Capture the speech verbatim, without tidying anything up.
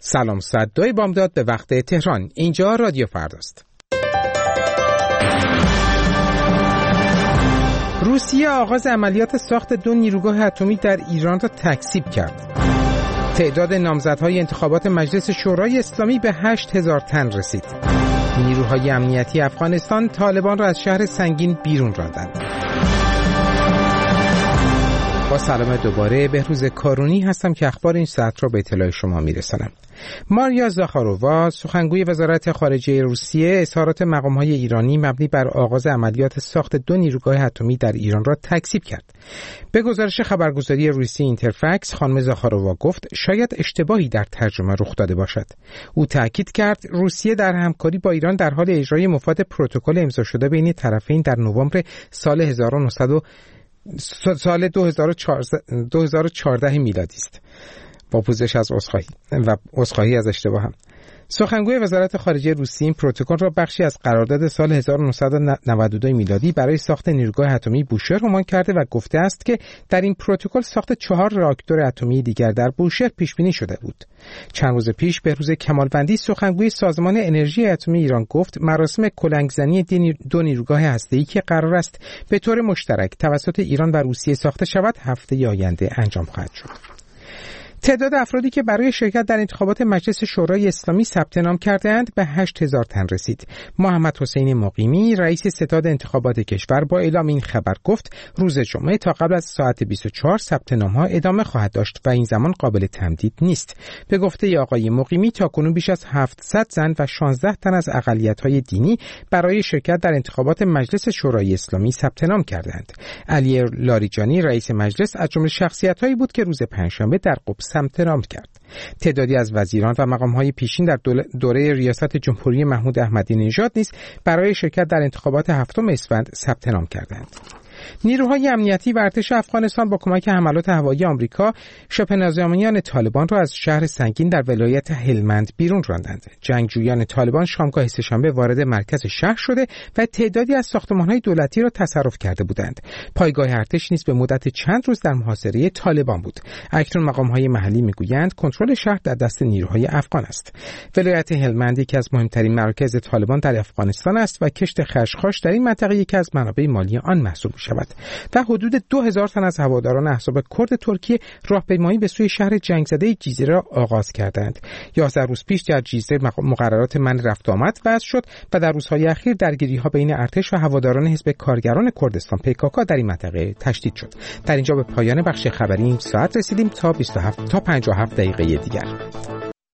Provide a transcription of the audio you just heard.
سلام، ساعت دوی بامداد به وقت تهران. اینجا رادیو فرداست. روسیه آغاز عملیات ساخت دو نیروگاه اتمی در ایران را تکذیب کرد. تعداد نامزدهای انتخابات مجلس شورای اسلامی به هشت هزار تن رسید. نیروهای امنیتی افغانستان طالبان را از شهر سنگین بیرون راندند. با سلام دوباره، بهروز کارونی هستم که اخبار این ساعت را به اطلاع شما میرسانم. ماریا زاخارووا، سخنگوی وزارت خارجه روسیه، اظهارات مقام‌های ایرانی مبنی بر آغاز عملیات ساخت دو نیروگاه اتمی در ایران را تکذیب کرد. به گزارش خبرگزاری روسی اینترفکس، خانم زاخارووا گفت شاید اشتباهی در ترجمه رخ داده باشد. او تاکید کرد روسیه در همکاری با ایران در حال اجرای مفاد پروتکل امضا شده بین طرفین در نوامبر سال هزار و نهصد سال دو هزار و چهارده میلادی است. با پوزش از عذرخواهی و عذرخواهی از اشتباه هم. سخنگوی وزارت خارجه روسیه این پروتکل را بخشی از قرارداد سال هزار و نهصد و نود و دو میلادی برای ساخت نیروگاه اتمی بوشهر عنوان کرده و گفته است که در این پروتکل ساخت چهار راکتور اتمی دیگر در بوشهر پیش بینی شده بود. چند روز پیش بهروز کمالوندی، سخنگوی سازمان انرژی اتمی ایران، گفت مراسم کلنگزنی دو نیروگاه هسته‌ای که قرار است به طور مشترک توسط ایران و روسیه ساخته شود هفته آینده انجام خواهد شد. تعداد افرادی که برای شرکت در انتخابات مجلس شورای اسلامی ثبت نام کرده‌اند به هشت هزار تن رسید. محمد حسین مقیمی، رئیس ستاد انتخابات کشور، با اعلام این خبر گفت روز جمعه تا قبل از ساعت بیست و چهار ثبت نام‌ها ادامه خواهد داشت و این زمان قابل تمدید نیست. به گفته آقای مقیمی تاکنون بیش از هفتصد زن و شانزده تن از اقلیت‌های دینی برای شرکت در انتخابات مجلس شورای اسلامی ثبت نام کردند. علی لاریجانی، رئیس مجلس، از جمله شخصیت‌هایی بود که روز پنجشنبه در قم ثبت نام کرد. تعدادی از وزیران و مقام‌های پیشین در دوره ریاست جمهوری محمود احمدی نژاد نیز برای شرکت در انتخابات هفتم اسفند ثبت نام کردند. نیروهای امنیتی و ارتش افغانستان با کمک حملات هوایی آمریکا شبه نظامیان طالبان را از شهر سنگین در ولایت هلمند بیرون راندند. جنگجویان طالبان شامگاه سه‌شنبه وارد مرکز شهر شده و تعدادی از ساختمان‌های دولتی را تصرف کرده بودند. پایگاه ارتش نیز به مدت چند روز در محاصره طالبان بود. اکنون مقام‌های محلی می‌گویند کنترل شهر در دست نیروهای افغان است. ولایت هلمند یکی از مهمترین مراکز طالبان در افغانستان است و کشت خشخاش در این منطقه یکی از منابع مالی آن محسوب می‌شود. و حدود دو هزار تن از هواداران احزاب کرد ترکیه راهپیمایی به سوی شهر جنگزده جیزه را آغاز کردند. یازده روز پیش در جیزه مقررات منع رفت آمد وضع شد و در روزهای اخیر درگیری‌ها بین ارتش و هواداران حزب کارگران کردستان پی کی کی در این منطقه تشدید شد. در اینجا به پایان بخش خبری این ساعت رسیدیم. تا بیست و هفت تا پنجاه و هفت دقیقه دیگر.